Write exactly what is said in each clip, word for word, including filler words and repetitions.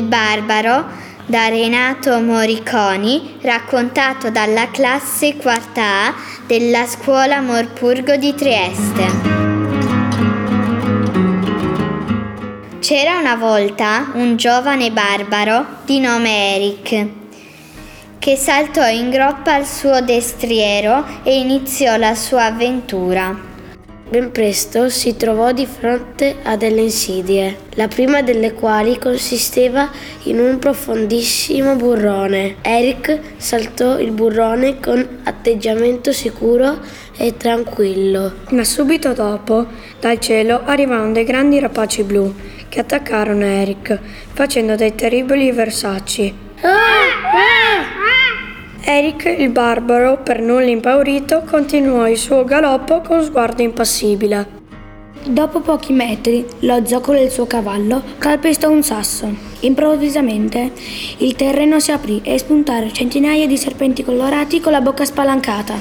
barbaro da Renato Moriconi, raccontato dalla classe quarta A della scuola Morpurgo di Trieste. C'era una volta un giovane barbaro di nome Eric che saltò in groppa al suo destriero e iniziò la sua avventura. Ben presto si trovò di fronte a delle insidie, la prima delle quali consisteva in un profondissimo burrone. Eric saltò il burrone con atteggiamento sicuro e tranquillo. Ma subito dopo, dal cielo arrivarono dei grandi rapaci blu che attaccarono Eric, facendo dei terribili versacci. Ah! Ah! Eric, il barbaro, per nulla impaurito, continuò il suo galoppo con sguardo impassibile. Dopo pochi metri, lo zoccolo del suo cavallo calpestò un sasso. Improvvisamente, il terreno si aprì e spuntarono centinaia di serpenti colorati con la bocca spalancata.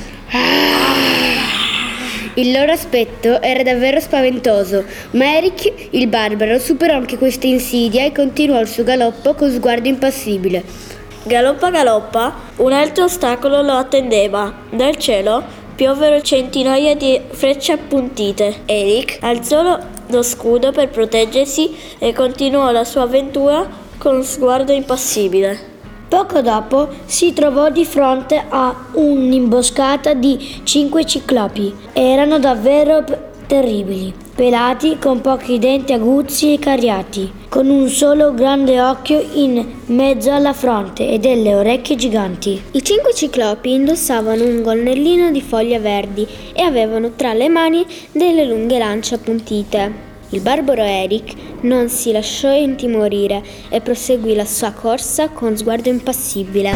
Il loro aspetto era davvero spaventoso, ma Eric, il barbaro, superò anche questa insidia e continuò il suo galoppo con sguardo impassibile. Galoppa galoppa, un altro ostacolo lo attendeva. Dal cielo piovvero centinaia di frecce appuntite. Eric alzò lo scudo per proteggersi e continuò la sua avventura con sguardo impassibile. Poco dopo si trovò di fronte a un'imboscata di cinque ciclopi. Erano davvero p- terribili, pelati con pochi denti aguzzi e cariati, con un solo grande occhio in mezzo alla fronte e delle orecchie giganti. I cinque ciclopi indossavano un gonnellino di foglie verdi e avevano tra le mani delle lunghe lance appuntite. Il barbaro Eric non si lasciò intimorire e proseguì la sua corsa con sguardo impassibile.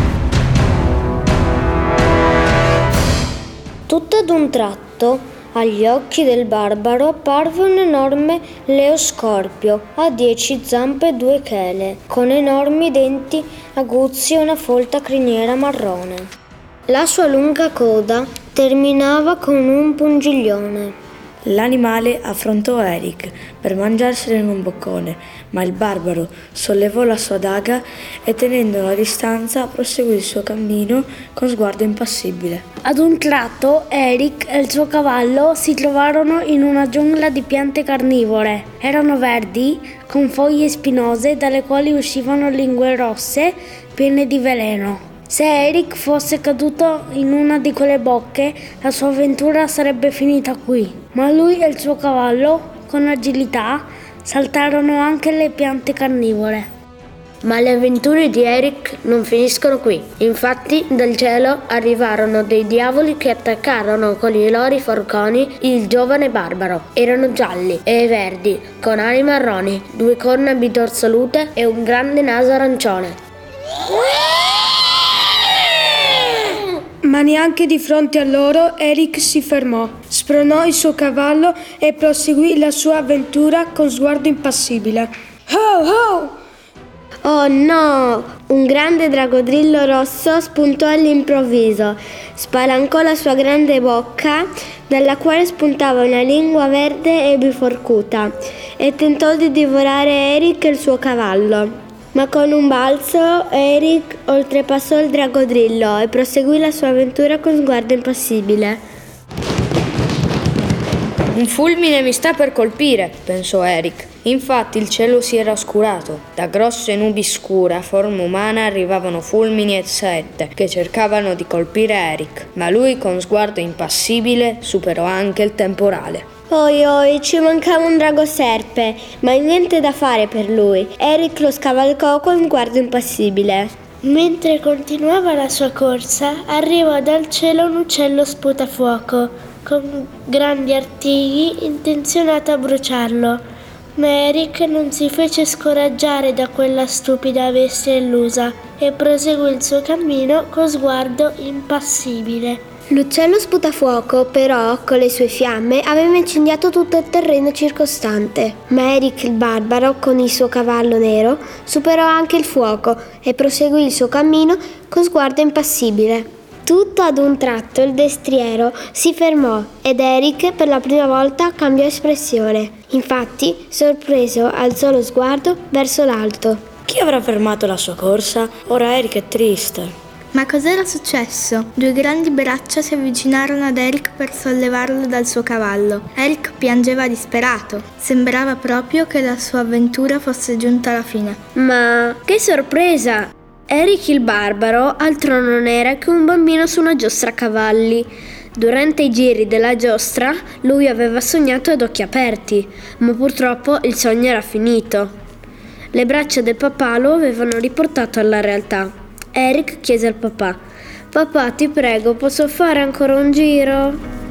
Tutto ad un tratto, agli occhi del barbaro apparve un enorme leoscorpio a dieci zampe e due chele, con enormi denti aguzzi e una folta criniera marrone. La sua lunga coda terminava con un pungiglione. L'animale affrontò Eric per mangiarselo in un boccone, ma il barbaro sollevò la sua daga e tenendolo a distanza proseguì il suo cammino con sguardo impassibile. Ad un tratto Eric e il suo cavallo si trovarono in una giungla di piante carnivore. Erano verdi, con foglie spinose dalle quali uscivano lingue rosse piene di veleno. Se Eric fosse caduto in una di quelle bocche, la sua avventura sarebbe finita qui. Ma lui e il suo cavallo, con agilità, saltarono anche le piante carnivore. Ma le avventure di Eric non finiscono qui. Infatti dal cielo arrivarono dei diavoli che attaccarono con i loro forconi il giovane barbaro. Erano gialli e verdi, con ali marroni, due corna bidorsolute e un grande naso arancione. Ma neanche di fronte a loro Eric si fermò, spronò il suo cavallo e proseguì la sua avventura con sguardo impassibile. Oh oh! Oh no! Un grande dragodrillo rosso spuntò all'improvviso, spalancò la sua grande bocca, dalla quale spuntava una lingua verde e biforcuta, e tentò di divorare Eric e il suo cavallo. Ma con un balzo Eric oltrepassò il dragodrillo e proseguì la sua avventura con sguardo impassibile. Un fulmine mi sta per colpire, pensò Eric. Infatti il cielo si era oscurato. Da grosse nubi scure a forma umana arrivavano fulmini e sette che cercavano di colpire Eric, ma lui con sguardo impassibile superò anche il temporale. Oi oi, ci mancava un drago serpe, ma niente da fare per lui. Eric lo scavalcò con sguardo impassibile. Mentre continuava la sua corsa, arrivò dal cielo un uccello sputafuoco, con grandi artigli intenzionato a bruciarlo. Ma Eric non si fece scoraggiare da quella stupida bestia illusa e proseguì il suo cammino con sguardo impassibile. L'uccello sputafuoco, però, con le sue fiamme, aveva incendiato tutto il terreno circostante. Ma Eric il barbaro, con il suo cavallo nero, superò anche il fuoco e proseguì il suo cammino con sguardo impassibile. Tutto ad un tratto il destriero si fermò ed Eric per la prima volta cambiò espressione. Infatti, sorpreso, alzò lo sguardo verso l'alto. Chi avrà fermato la sua corsa? Ora Eric è triste. Ma cos'era successo? Due grandi braccia si avvicinarono ad Eric per sollevarlo dal suo cavallo. Eric piangeva disperato. Sembrava proprio che la sua avventura fosse giunta alla fine. Ma che sorpresa! Eric il barbaro altro non era che un bambino su una giostra a cavalli. Durante i giri della giostra lui aveva sognato ad occhi aperti, ma purtroppo il sogno era finito. Le braccia del papà lo avevano riportato alla realtà. Eric chiese al papà: «Papà, ti prego, posso fare ancora un giro?»